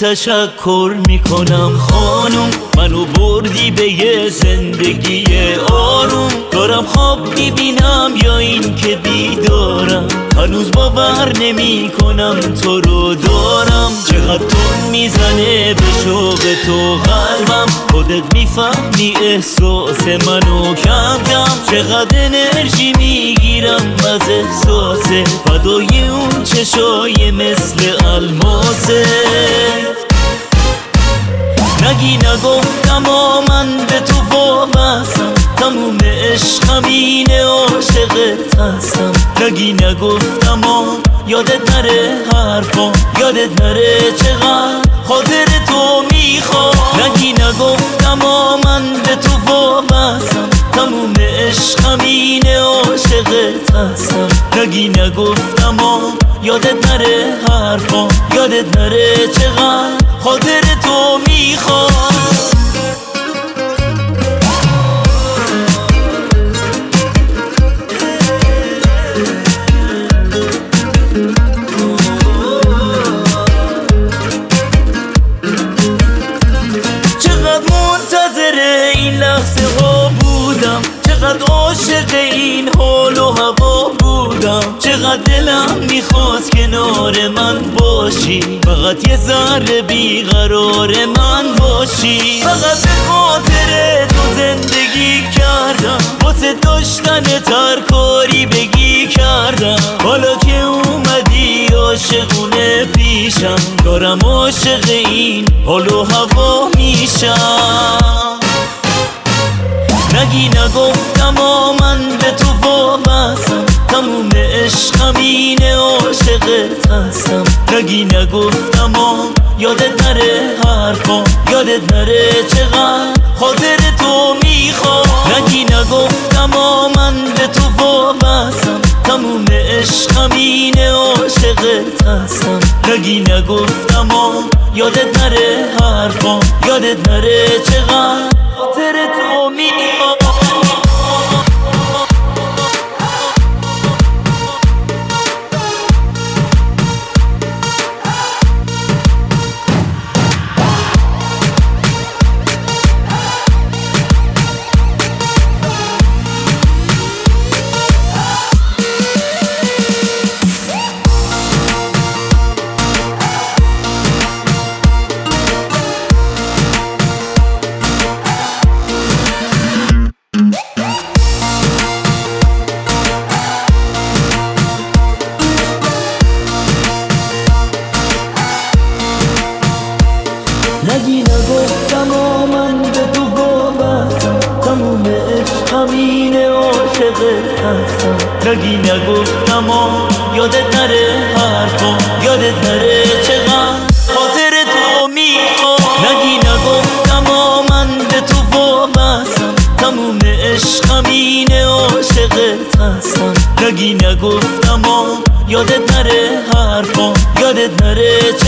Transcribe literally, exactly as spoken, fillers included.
تشکر میکنم خانم، منو بردی به یه زندگی آروم. دارم خواب میبینم یا این که بیدارم، هنوز باور نمی کنم تو رو دارم. چقدر تون میزنه به شوق تو قلبم، خودت میفهمی احساس منو کم کم. چقدر انرژی میگیرم از احساس فدای اون چشای مثل الماسه. نگی نگفتم آ من به تو وابستم، تموم عشقم اینه عاشقت هستم. نگی نگفتم آ یادت نره حرفا، یادت نره چقدر خاطر تو میخوام. نگی نگفتم آ من به تو وابستم، تموم عشقم اینه عاشقت هستم. نگی نگفتم آ یادت نره حرفا، یادت نره چقدر خاطر تو میخوام. این لحظه ها بودم، چقدر عاشق این حال و هوا بودم. چقدر دلم میخواست کنار من باشی، فقط یه ذره بیقرار من باشی. فقط به خاطر تو زندگی کردم، واسه داشتن ترکاری بگی کردم. حالا که اومدی عاشقونه پیشم، دارم عاشق این حال و هوا میشم. نگی نگفتم آ من به تو وابستم، تموم عشقم اینه عاشقت هستم. نگی نگفتم آ یادت نره حرفا، یادت نره چقدر خاطر تو میخوام. نگی نگفتم آ من به تو وابستم، تموم عشقم اینه عاشقت هستم. نگی نگفتم آ یادت نره حرفا، یادت نره چقدر خاطر تو میخوام. نگی نگفتم آ من به تو وابستم، تموم عشقم اینه عاشقت هستم. نگی نگفتم آ یادت نره حرفا، یادت نره چقدر خاطر تو میخوام. نگی نگفتم آ من به تو وابستم، تموم عشقم اینه عاشقت هستم. نگی نگفتم آ یادت نره حرفا، یادت نره